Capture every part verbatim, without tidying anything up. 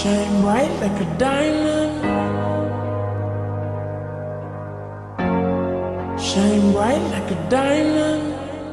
Shine bright like a diamond. Shine bright like a diamond.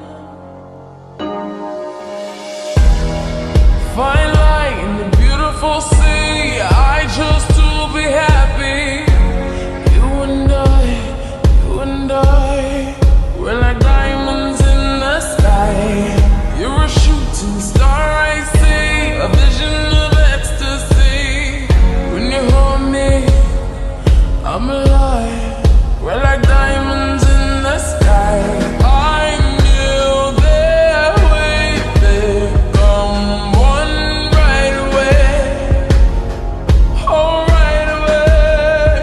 Fine light in the beautiful sea. I chose to be happy. You and I, you and I, we're like diamonds in the sky. You're a shooting star, I see, a vision of ecstasy. When you hold me, I'm alive. We're like diamonds in the sky. I knew that we'd become one right away. Oh, right away.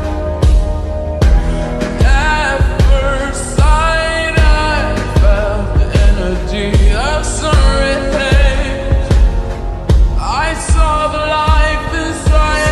At first sight, I felt the energy of sun rays. I saw the life inside.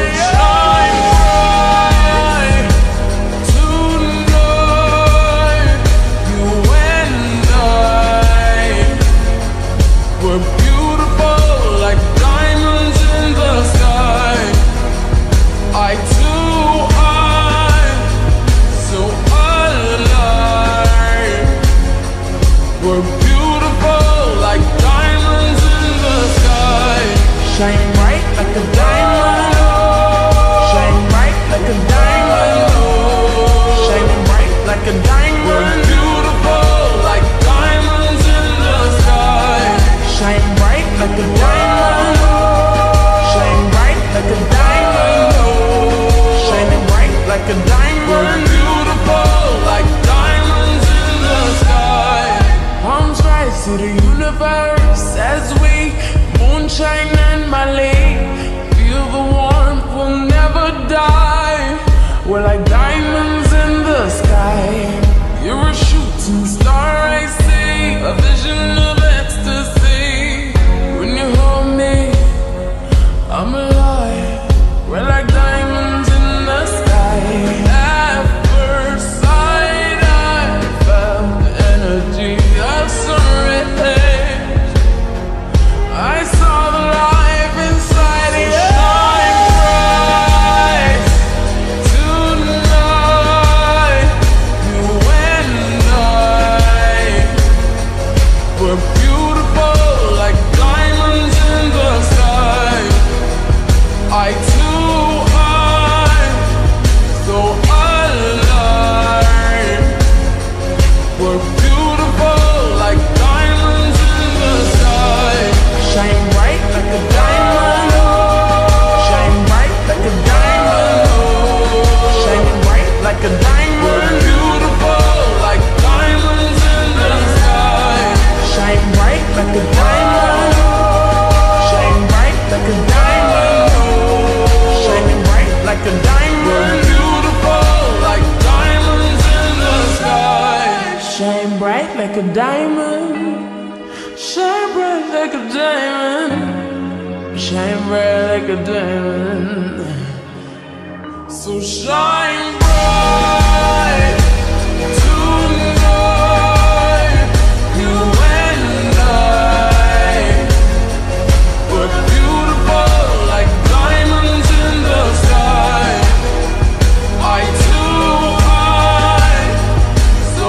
Shine bright like a diamond. Shine bright like a diamond. Shining bright like a diamond. We're beautiful like diamonds in the sky. Shine bright like a diamond. Shine bright like a diamond. Shining bright like a diamond. We're beautiful like diamonds in the sky. Palms rise to the universe as we moonshine and Mali. Feel the warmth, we'll never die. We're like diamonds in the sky. You're a shooting star, I see, a vision of ecstasy. When you hold me, I'm alive. We're like diamonds in the sky. At first sight, I felt the energy of sun rays. I saw the life inside you. Shine bright tonight. You and I, we're beautiful like diamonds in the sky. I too am so alive. We're beautiful like diamonds in the sky. Shine bright like a diamond. Shine bright like a diamond. Shining bright like a diamond. We're beautiful like diamonds in the sky. Shine bright like a diamond. Shine bright like a diamond. Shining bright like a diamond. We're beautiful like diamonds in the sky. Shine bright like a diamond. Shine bright like a diamond. Shine bright like a diamond. So shine bright tonight. You and I, we're beautiful like diamonds in the sky. I too am so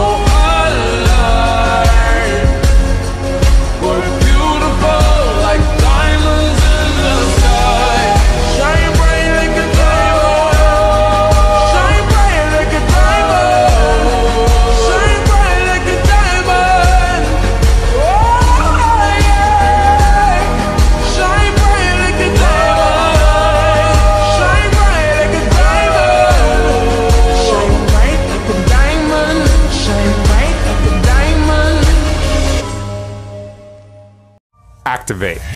alive. We're beautiful like diamonds in the sky. Shine bright like a diamond. Shine bright like a diamond. Shine bright like a diamond. Oh yeah. Shine bright like a diamond. Shine bright like a diamond. Shine bright like a diamond. Shine bright like a diamond. Activate.